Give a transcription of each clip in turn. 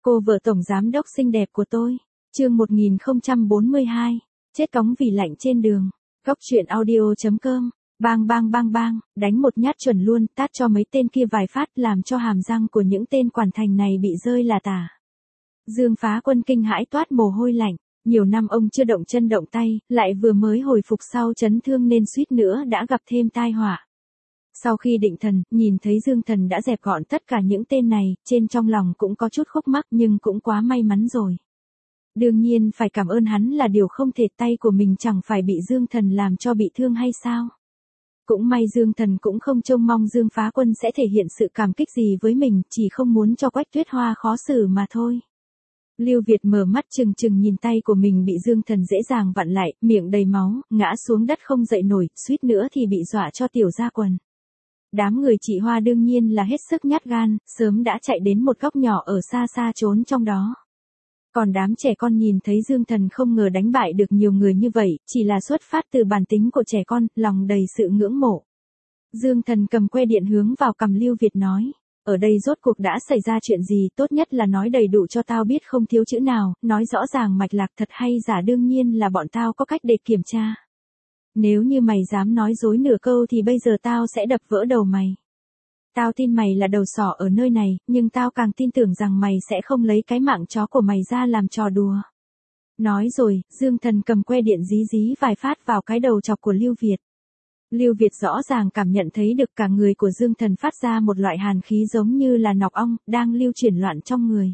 Cô vợ tổng giám đốc xinh đẹp của tôi. Chương 1042. Chết cóng vì lạnh trên đường. Góc truyện audio.com. Bang bang bang bang, đánh một nhát chuẩn luôn, tát cho mấy tên kia vài phát, làm cho hàm răng của những tên quản thành này bị rơi là tả. Dương Phá Quân kinh hãi toát mồ hôi lạnh. Nhiều năm ông chưa động chân động tay, lại vừa mới hồi phục sau chấn thương nên suýt nữa đã gặp thêm tai họa. Sau khi định thần, nhìn thấy Dương Thần đã dẹp gọn tất cả những tên này, trên trong lòng cũng có chút khúc mắc nhưng cũng quá may mắn rồi. Đương nhiên phải cảm ơn hắn là điều không thể, tay của mình chẳng phải bị Dương Thần làm cho bị thương hay sao. Cũng may Dương Thần cũng không trông mong Dương Phá Quân sẽ thể hiện sự cảm kích gì với mình, chỉ không muốn cho Quách Tuyết Hoa khó xử mà thôi. Lưu Việt mở mắt trừng trừng nhìn tay của mình bị Dương Thần dễ dàng vặn lại, miệng đầy máu, ngã xuống đất không dậy nổi, suýt nữa thì bị dọa cho tiểu ra quần. Đám người chị Hoa đương nhiên là hết sức nhát gan, sớm đã chạy đến một góc nhỏ ở xa xa trốn trong đó. Còn đám trẻ con nhìn thấy Dương Thần không ngờ đánh bại được nhiều người như vậy, chỉ là xuất phát từ bản tính của trẻ con, lòng đầy sự ngưỡng mộ. Dương Thần cầm que điện hướng vào cằm Lưu Việt nói, ở đây rốt cuộc đã xảy ra chuyện gì, tốt nhất là nói đầy đủ cho tao biết không thiếu chữ nào, nói rõ ràng mạch lạc thật hay giả, đương nhiên là bọn tao có cách để kiểm tra. Nếu như mày dám nói dối nửa câu thì bây giờ tao sẽ đập vỡ đầu mày. Tao tin mày là đầu sỏ ở nơi này, nhưng tao càng tin tưởng rằng mày sẽ không lấy cái mạng chó của mày ra làm trò đùa. Nói rồi, Dương Thần cầm que điện dí dí vài phát vào cái đầu chọc của Lưu Việt. Lưu Việt rõ ràng cảm nhận thấy được cả người của Dương Thần phát ra một loại hàn khí giống như là nọc ong, đang lưu chuyển loạn trong người.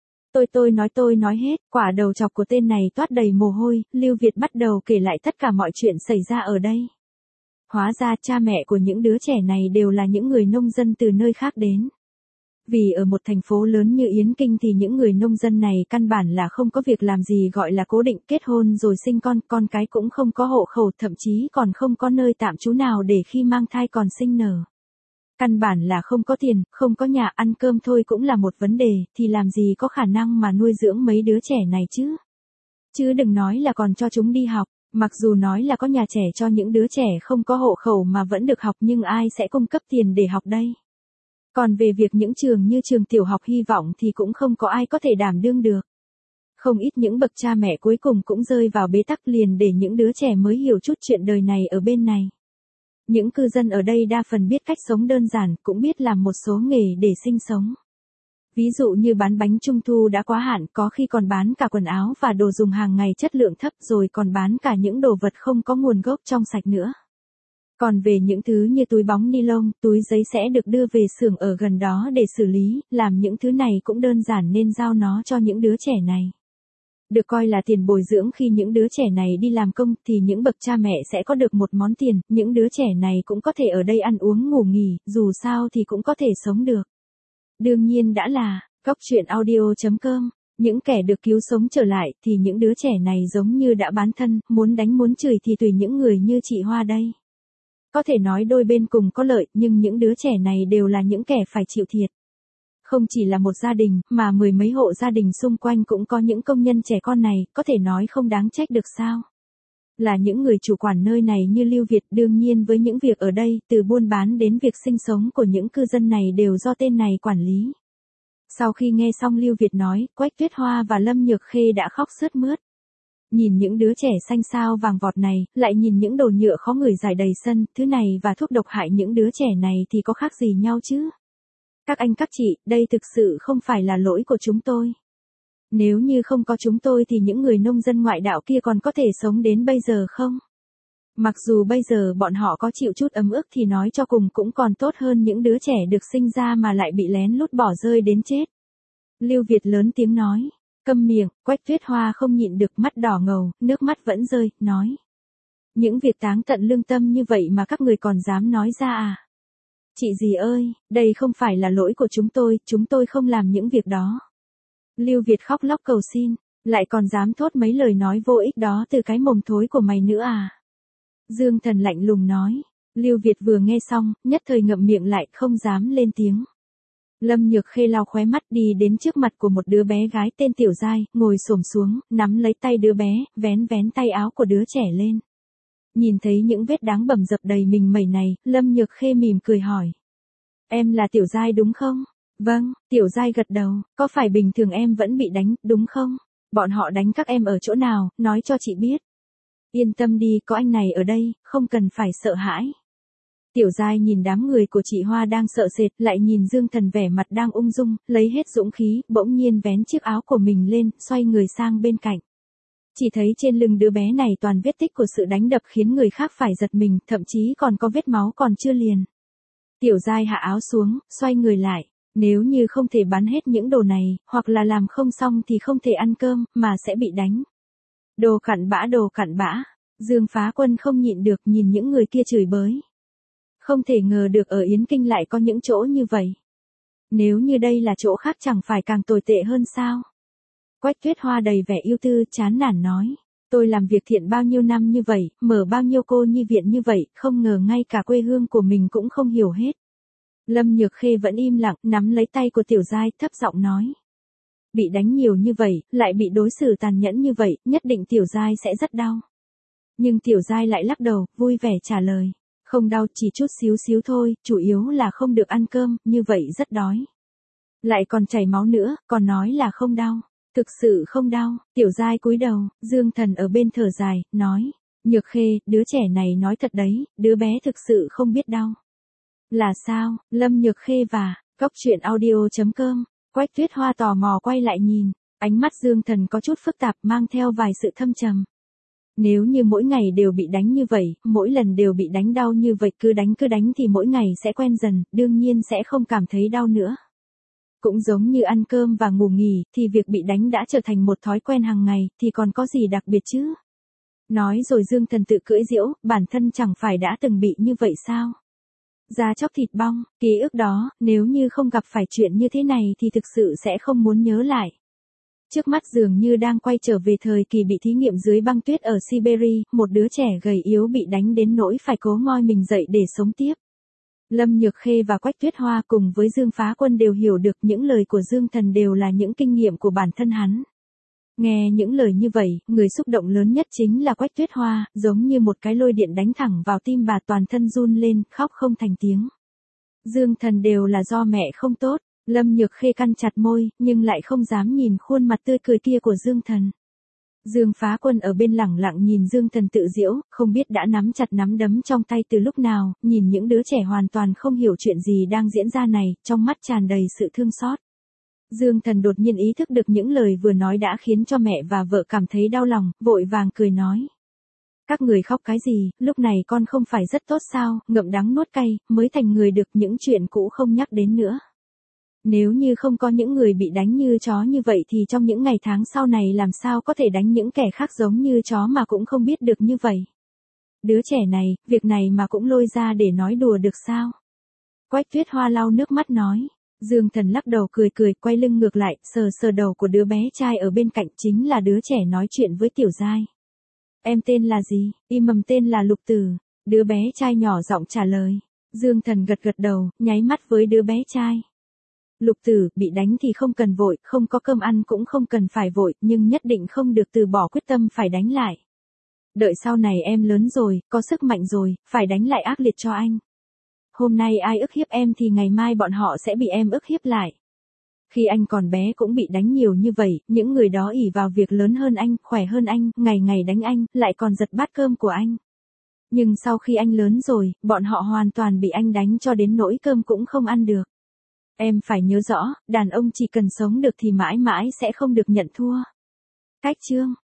Tôi nói hết, quả đầu chọc của tên này toát đầy mồ hôi, Lưu Việt bắt đầu kể lại tất cả mọi chuyện xảy ra ở đây. Hóa ra cha mẹ của những đứa trẻ này đều là những người nông dân từ nơi khác đến. Vì ở một thành phố lớn như Yến Kinh thì những người nông dân này căn bản là không có việc làm gì gọi là cố định, kết hôn rồi sinh con cái cũng không có hộ khẩu, thậm chí còn không có nơi tạm trú nào để khi mang thai còn sinh nở. Căn bản là không có tiền, không có nhà, ăn cơm thôi cũng là một vấn đề, thì làm gì có khả năng mà nuôi dưỡng mấy đứa trẻ này chứ. Chứ đừng nói là còn cho chúng đi học, mặc dù nói là có nhà trẻ cho những đứa trẻ không có hộ khẩu mà vẫn được học nhưng ai sẽ cung cấp tiền để học đây. Còn về việc những trường như trường tiểu học Hy vọng thì cũng không có ai có thể đảm đương được. Không ít những bậc cha mẹ cuối cùng cũng rơi vào bế tắc liền để những đứa trẻ mới hiểu chút chuyện đời này ở bên này. Những cư dân ở đây đa phần biết cách sống đơn giản, cũng biết làm một số nghề để sinh sống. Ví dụ như bán bánh trung thu đã quá hạn, có khi còn bán cả quần áo và đồ dùng hàng ngày chất lượng thấp, rồi còn bán cả những đồ vật không có nguồn gốc trong sạch nữa. Còn về những thứ như túi bóng ni lông, túi giấy sẽ được đưa về xưởng ở gần đó để xử lý, làm những thứ này cũng đơn giản nên giao nó cho những đứa trẻ này. Được coi là tiền bồi dưỡng khi những đứa trẻ này đi làm công thì những bậc cha mẹ sẽ có được một món tiền, những đứa trẻ này cũng có thể ở đây ăn uống ngủ nghỉ, dù sao thì cũng có thể sống được. Đương nhiên đã là, góc truyện audio.com, những kẻ được cứu sống trở lại thì những đứa trẻ này giống như đã bán thân, muốn đánh muốn chửi thì tùy những người như chị Hoa đây. Có thể nói đôi bên cùng có lợi, nhưng những đứa trẻ này đều là những kẻ phải chịu thiệt. Không chỉ là một gia đình, mà mười mấy hộ gia đình xung quanh cũng có những công nhân trẻ con này, có thể nói không đáng trách được sao. Là những người chủ quản nơi này như Lưu Việt, đương nhiên với những việc ở đây, từ buôn bán đến việc sinh sống của những cư dân này đều do tên này quản lý. Sau khi nghe xong Lưu Việt nói, Quách Tuyết Hoa và Lâm Nhược Khê đã khóc sướt mướt. Nhìn những đứa trẻ xanh xao vàng vọt này, lại nhìn những đồ nhựa khó ngửi rải đầy sân, thứ này và thuốc độc hại những đứa trẻ này thì có khác gì nhau chứ? Các anh các chị, đây thực sự không phải là lỗi của chúng tôi. Nếu như không có chúng tôi thì những người nông dân ngoại đạo kia còn có thể sống đến bây giờ không? Mặc dù bây giờ bọn họ có chịu chút ấm ức thì nói cho cùng cũng còn tốt hơn những đứa trẻ được sinh ra mà lại bị lén lút bỏ rơi đến chết. Lưu Việt lớn tiếng nói. Câm miệng, Quách Tuyết Hoa không nhịn được, mắt đỏ ngầu, nước mắt vẫn rơi, nói. Những việc táng tận lương tâm như vậy mà các người còn dám nói ra à? Chị dì ơi, đây không phải là lỗi của chúng tôi không làm những việc đó. Lưu Việt khóc lóc cầu xin, lại còn dám thốt mấy lời nói vô ích đó từ cái mồm thối của mày nữa à? Dương Thần lạnh lùng nói. Lưu Việt vừa nghe xong, nhất thời ngậm miệng lại, không dám lên tiếng. Lâm Nhược Khê lau khóe mắt đi đến trước mặt của một đứa bé gái tên Tiểu Giai, ngồi xổm xuống, nắm lấy tay đứa bé, vén tay áo của đứa trẻ lên. Nhìn thấy những vết đáng bầm dập đầy mình mẩy này, Lâm Nhược Khê mỉm cười hỏi. Em là Tiểu Giai đúng không? Vâng, Tiểu Giai gật đầu, có phải bình thường em vẫn bị đánh, đúng không? Bọn họ đánh các em ở chỗ nào, nói cho chị biết. Yên tâm đi, có anh này ở đây, không cần phải sợ hãi. Tiểu Giai nhìn đám người của chị Hoa đang sợ sệt, lại nhìn Dương Thần vẻ mặt đang ung dung, lấy hết dũng khí, bỗng nhiên vén chiếc áo của mình lên, xoay người sang bên cạnh. Chỉ thấy trên lưng đứa bé này toàn vết tích của sự đánh đập khiến người khác phải giật mình, thậm chí còn có vết máu còn chưa liền. Tiểu Giai hạ áo xuống, xoay người lại. Nếu như không thể bán hết những đồ này, hoặc là làm không xong thì không thể ăn cơm, mà sẽ bị đánh. Đồ cặn bã. Dương Phá Quân không nhịn được nhìn những người kia chửi bới. Không thể ngờ được ở Yến Kinh lại có những chỗ như vậy. Nếu như đây là chỗ khác chẳng phải càng tồi tệ hơn sao? Quách Tuyết Hoa đầy vẻ ưu tư, chán nản nói. Tôi làm việc thiện bao nhiêu năm như vậy, mở bao nhiêu cô nhi viện như vậy, không ngờ ngay cả quê hương của mình cũng không hiểu hết. Lâm Nhược Khê vẫn im lặng, nắm lấy tay của Tiểu Giai, thấp giọng nói. Bị đánh nhiều như vậy, lại bị đối xử tàn nhẫn như vậy, nhất định Tiểu Giai sẽ rất đau. Nhưng Tiểu Giai lại lắc đầu, vui vẻ trả lời. Không đau, chỉ chút xíu thôi, chủ yếu là không được ăn cơm, như vậy rất đói. Lại còn chảy máu nữa, còn nói là không đau. Thực sự không đau. Tiểu Giai cúi đầu, Dương Thần ở bên thở dài, nói. Nhược Khê, đứa trẻ này nói thật đấy, đứa bé thực sự không biết đau. Là sao? Lâm Nhược Khê và Cóc Truyện Audio.com. Quách Tuyết Hoa tò mò quay lại nhìn, ánh mắt Dương Thần có chút phức tạp mang theo vài sự thâm trầm. Nếu như mỗi ngày đều bị đánh như vậy, mỗi lần đều bị đánh đau như vậy, cứ đánh thì mỗi ngày sẽ quen dần, đương nhiên sẽ không cảm thấy đau nữa. Cũng giống như ăn cơm và ngủ nghỉ, thì việc bị đánh đã trở thành một thói quen hàng ngày, thì còn có gì đặc biệt chứ? Nói rồi Dương Thần tự cưỡi giễu, bản thân chẳng phải đã từng bị như vậy sao? Da chóc thịt bong, ký ức đó, nếu như không gặp phải chuyện như thế này thì thực sự sẽ không muốn nhớ lại. Trước mắt dường như đang quay trở về thời kỳ bị thí nghiệm dưới băng tuyết ở Siberia, một đứa trẻ gầy yếu bị đánh đến nỗi phải cố ngoi mình dậy để sống tiếp. Lâm Nhược Khê và Quách Tuyết Hoa cùng với Dương Phá Quân đều hiểu được những lời của Dương Thần đều là những kinh nghiệm của bản thân hắn. Nghe những lời như vậy, người xúc động lớn nhất chính là Quách Tuyết Hoa, giống như một cái lôi điện đánh thẳng vào tim bà, toàn thân run lên, khóc không thành tiếng. Dương Thần đều là do mẹ không tốt. Lâm Nhược Khê căn chặt môi, nhưng lại không dám nhìn khuôn mặt tươi cười kia của Dương Thần. Dương Phá Quân ở bên lẳng lặng nhìn Dương Thần tự giễu, không biết đã nắm chặt nắm đấm trong tay từ lúc nào, nhìn những đứa trẻ hoàn toàn không hiểu chuyện gì đang diễn ra này, trong mắt tràn đầy sự thương xót. Dương Thần đột nhiên ý thức được những lời vừa nói đã khiến cho mẹ và vợ cảm thấy đau lòng, vội vàng cười nói. Các người khóc cái gì, lúc này con không phải rất tốt sao, ngậm đắng nuốt cay, mới thành người được, những chuyện cũ không nhắc đến nữa. Nếu như không có những người bị đánh như chó như vậy thì trong những ngày tháng sau này làm sao có thể đánh những kẻ khác giống như chó mà cũng không biết được như vậy. Đứa trẻ này, việc này mà cũng lôi ra để nói đùa được sao? Quách Tuyết Hoa lau nước mắt nói. Dương Thần lắc đầu cười cười, quay lưng ngược lại, sờ đầu của đứa bé trai ở bên cạnh, chính là đứa trẻ nói chuyện với Tiểu Giai. Em tên là gì? Y mầm tên là Lục Tử. Đứa bé trai nhỏ giọng trả lời. Dương Thần gật đầu, nháy mắt với đứa bé trai. Lục Tử, bị đánh thì không cần vội, không có cơm ăn cũng không cần phải vội, nhưng nhất định không được từ bỏ quyết tâm phải đánh lại. Đợi sau này em lớn rồi, có sức mạnh rồi, phải đánh lại ác liệt cho anh. Hôm nay ai ức hiếp em thì ngày mai bọn họ sẽ bị em ức hiếp lại. Khi anh còn bé cũng bị đánh nhiều như vậy, những người đó ỷ vào việc lớn hơn anh, khỏe hơn anh, ngày ngày đánh anh, lại còn giật bát cơm của anh. Nhưng sau khi anh lớn rồi, bọn họ hoàn toàn bị anh đánh cho đến nỗi cơm cũng không ăn được. Em phải nhớ rõ, đàn ông chỉ cần sống được thì mãi mãi sẽ không được nhận thua. Cách chương